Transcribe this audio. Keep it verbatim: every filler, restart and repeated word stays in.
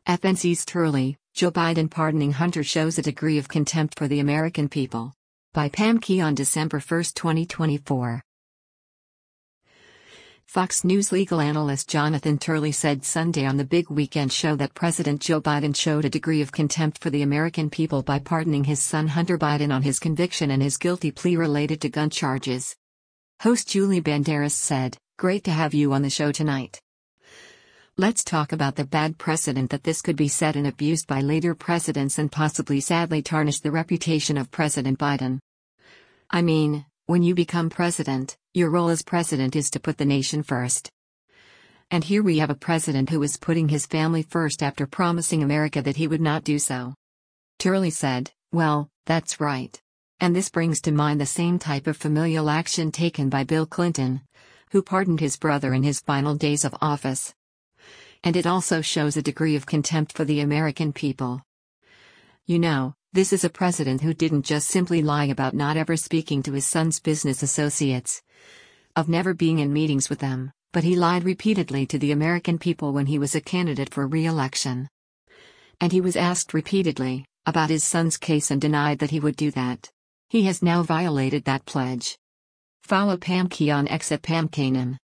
F N C's Turley, Joe Biden pardoning Hunter shows a degree of contempt for the American people. By Pam Key on December first, twenty twenty-four. Fox News legal analyst Jonathan Turley said Sunday on the Big Weekend Show that President Joe Biden showed a degree of contempt for the American people by pardoning his son Hunter Biden on his conviction and his guilty plea related to gun charges. Host Julie Banderas said, "Great to have you on the show tonight. Let's talk about the bad precedent that this could be set and abused by later presidents and possibly sadly tarnish the reputation of President Biden. I mean, when you become president, your role as president is to put the nation first. And here we have a president who is putting his family first after promising America that he would not do so." Turley said, "Well, that's right. And this brings to mind the same type of familial action taken by Bill Clinton, who pardoned his brother in his final days of office. And it also shows a degree of contempt for the American people. You know, this is a president who didn't just simply lie about not ever speaking to his son's business associates, of never being in meetings with them, but he lied repeatedly to the American people when he was a candidate for re-election. And he was asked repeatedly about his son's case and denied that he would do that. He has now violated that pledge." Follow Pam Key on X at Pam Kanan.